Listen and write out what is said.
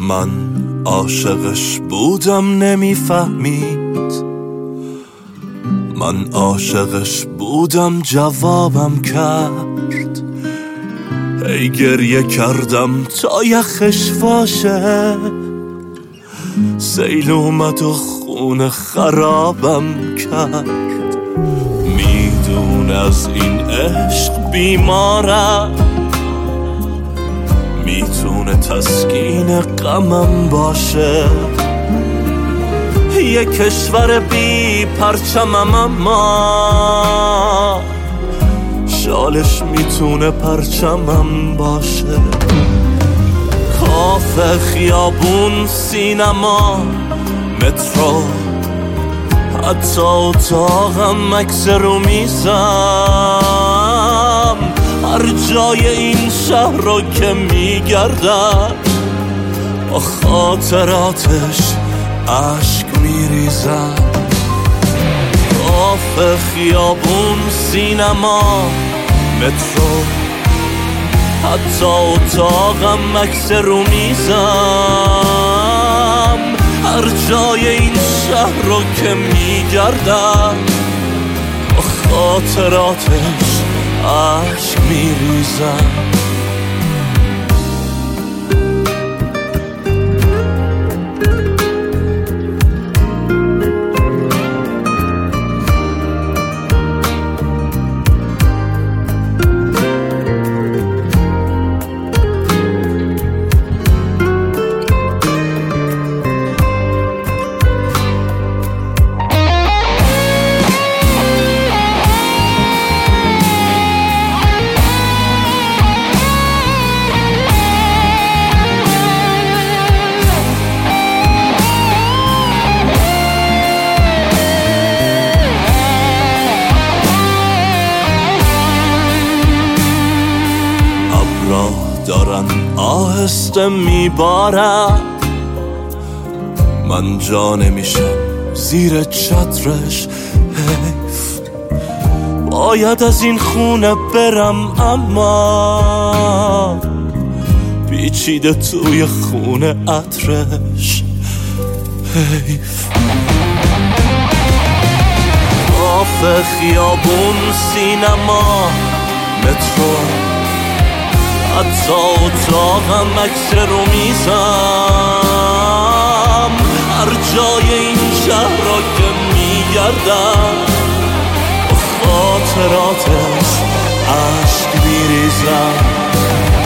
من عاشقش بودم نمیفهمید، من عاشقش بودم جوابم کرد. هی گریه کردم تا یخش واشه، سیل اومد و خونه خرابم کرد. میدون از این عشق بیمارم، میتونه تسکین غمم باشه. یه کشور بی پرچمم اما شالش میتونه پرچمم باشه. کافه، خیابون، سینما، مترو، حتی اتاقم، عکس رو میزم. هر جای این شهر رو که میگردم با خاطراتش عشق میریزم. کافه، خیابون، سینما، مترو، حتی اتاقم، عکس رو میزم. هر جای این شهر رو که میگردم با خاطراتش عشق میریزم. دارن آهسته میبارن، من جا نمیشم زیر چترش. حیف، باید از این خونه برم اما پیچیده توی خونه عطرش. حیف. کافه، خیابون، سینما، مترو، حتی اتاقم، عکس رو میزم. هر جای این شهر را که میگردم با خاطراتش عشق میریزم.